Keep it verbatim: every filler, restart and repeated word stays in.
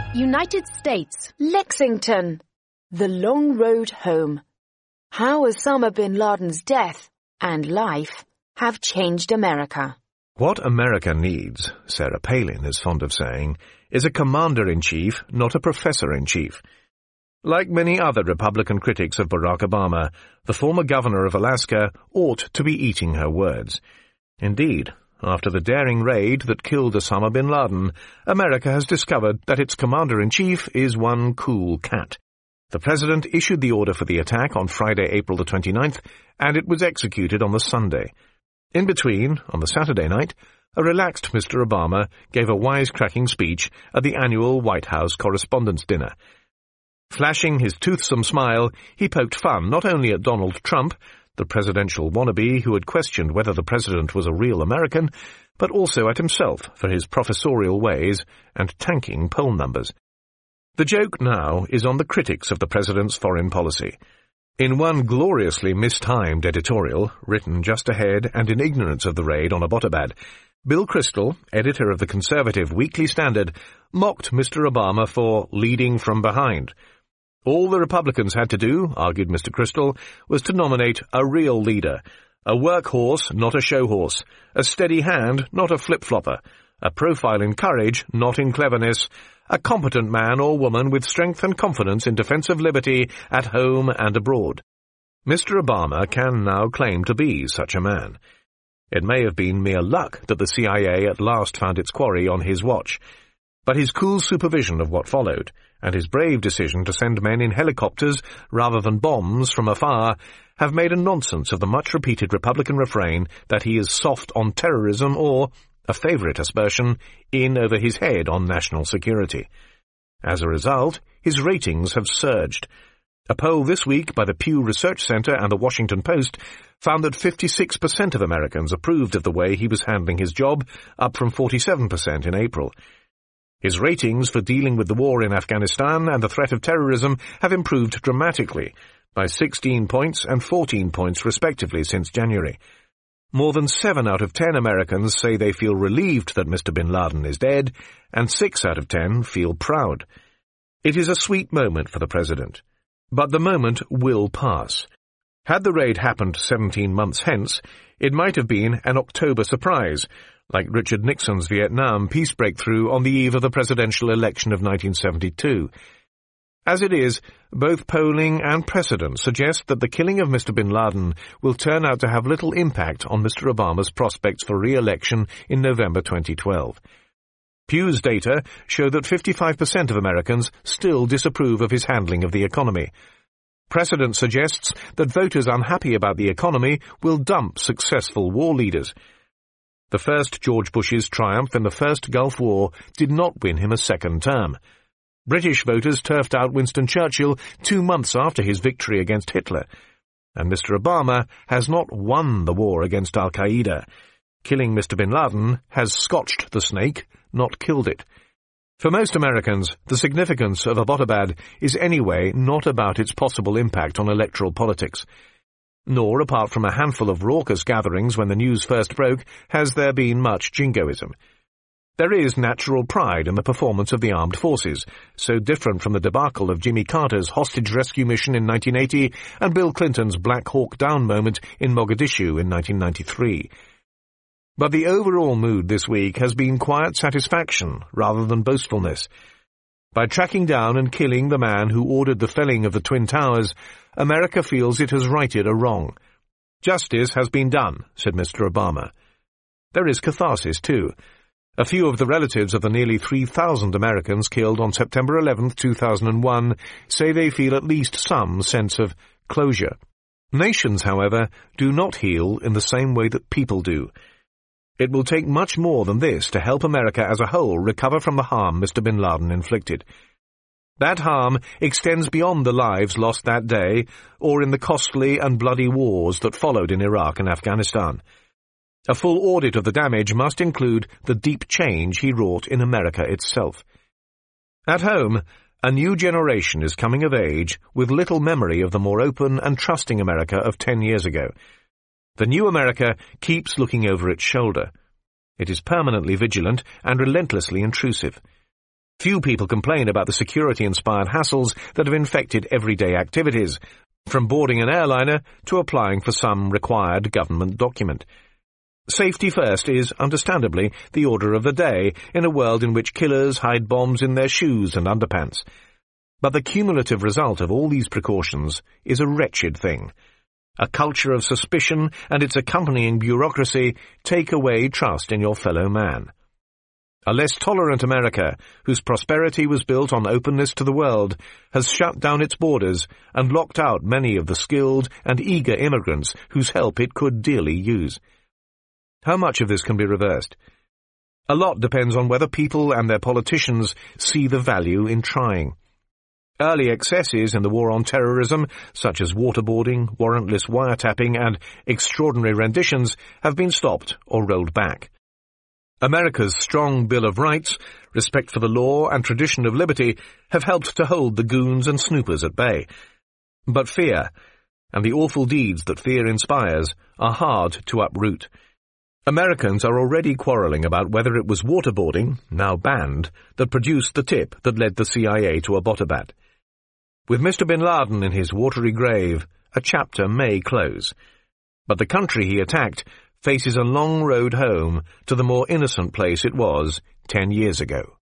United States. Lexington. The long road home. How Osama bin Laden's death and life have changed America. What America needs, Sarah Palin is fond of saying, is a commander-in-chief, not a professor-in-chief. Like many other Republican critics of Barack Obama, the former governor of Alaska ought to be eating her words. Indeed, after the daring raid that killed Osama bin Laden, America has discovered that its commander-in-chief is one cool cat. The president issued the order for the attack on Friday, April the twenty-ninth, and it was executed on the Sunday. In between, on the Saturday night, a relaxed Mister Obama gave a wisecracking speech at the annual White House Correspondents' Dinner. Flashing his toothsome smile, he poked fun not only at Donald Trump, the presidential wannabe who had questioned whether the president was a real American, but also at himself for his professorial ways and tanking poll numbers. The joke now is on the critics of the president's foreign policy. In one gloriously mistimed editorial, written just ahead and in ignorance of the raid on Abbottabad, Bill Kristol, editor of the conservative Weekly Standard, mocked Mister Obama for leading from behind. All the Republicans had to do, argued Mister Kristol, was to nominate a real leader, a workhorse, not a show horse, a steady hand, not a flip-flopper, a profile in courage, not in cleverness, a competent man or woman with strength and confidence in defense of liberty at home and abroad. Mister Obama can now claim to be such a man. It may have been mere luck that the C I A at last found its quarry on his watch, but his cool supervision of what followed, and his brave decision to send men in helicopters rather than bombs from afar, have made a nonsense of the much-repeated Republican refrain that he is soft on terrorism or, a favourite aspersion, in over his head on national security. As a result, his ratings have surged. A poll this week by the Pew Research Center and the Washington Post found that fifty-six percent of Americans approved of the way he was handling his job, up from forty-seven percent in April. His ratings for dealing with the war in Afghanistan and the threat of terrorism have improved dramatically, by sixteen points and fourteen points respectively since January. More than seven out of ten Americans say they feel relieved that Mister bin Laden is dead, and six out of ten feel proud. It is a sweet moment for the president. But the moment will pass. Had the raid happened seventeen months hence, it might have been an October surprise, like Richard Nixon's Vietnam peace breakthrough on the eve of the presidential election of nineteen seventy-two. As it is, both polling and precedent suggest that the killing of Mister bin Laden will turn out to have little impact on Mister Obama's prospects for re-election in November twenty twelve. Pew's data show that fifty-five percent of Americans still disapprove of his handling of the economy. Precedent suggests that voters unhappy about the economy will dump successful war leaders. The first George Bush's triumph in the first Gulf War did not win him a second term. British voters turfed out Winston Churchill two months after his victory against Hitler. And Mister Obama has not won the war against Al-Qaeda. Killing Mister bin Laden has scotched the snake, not killed it. For most Americans, the significance of Abbottabad is anyway not about its possible impact on electoral politics. Nor, apart from a handful of raucous gatherings when the news first broke, has there been much jingoism. There is natural pride in the performance of the armed forces, so different from the debacle of Jimmy Carter's hostage rescue mission in nineteen eighty and Bill Clinton's Black Hawk Down moment in Mogadishu in nineteen ninety-three. But the overall mood this week has been quiet satisfaction rather than boastfulness. By tracking down and killing the man who ordered the felling of the Twin Towers, America feels it has righted a wrong. Justice has been done, said Mister Obama. There is catharsis, too. A few of the relatives of the nearly three thousand Americans killed on September eleventh, two thousand one, say they feel at least some sense of closure. Nations, however, do not heal in the same way that people do. It will take much more than this to help America as a whole recover from the harm Mister bin Laden inflicted. That harm extends beyond the lives lost that day, or in the costly and bloody wars that followed in Iraq and Afghanistan. A full audit of the damage must include the deep change he wrought in America itself. At home, a new generation is coming of age with little memory of the more open and trusting America of ten years ago. The new America keeps looking over its shoulder. It is permanently vigilant and relentlessly intrusive. Few people complain about the security-inspired hassles that have infected everyday activities, from boarding an airliner to applying for some required government document. Safety first is, understandably, the order of the day in a world in which killers hide bombs in their shoes and underpants. But the cumulative result of all these precautions is a wretched thing. A culture of suspicion and its accompanying bureaucracy take away trust in your fellow man. A less tolerant America, whose prosperity was built on openness to the world, has shut down its borders and locked out many of the skilled and eager immigrants whose help it could dearly use. How much of this can be reversed? A lot depends on whether people and their politicians see the value in trying. Early excesses in the war on terrorism, such as waterboarding, warrantless wiretapping, and extraordinary renditions, have been stopped or rolled back. America's strong Bill of Rights, respect for the law and tradition of liberty have helped to hold the goons and snoopers at bay. But fear, and the awful deeds that fear inspires, are hard to uproot. Americans are already quarrelling about whether it was waterboarding, now banned, that produced the tip that led the C I A to Abbottabad. With Mister Bin Laden in his watery grave, a chapter may close. But the country he attacked faces a long road home to the more innocent place it was ten years ago.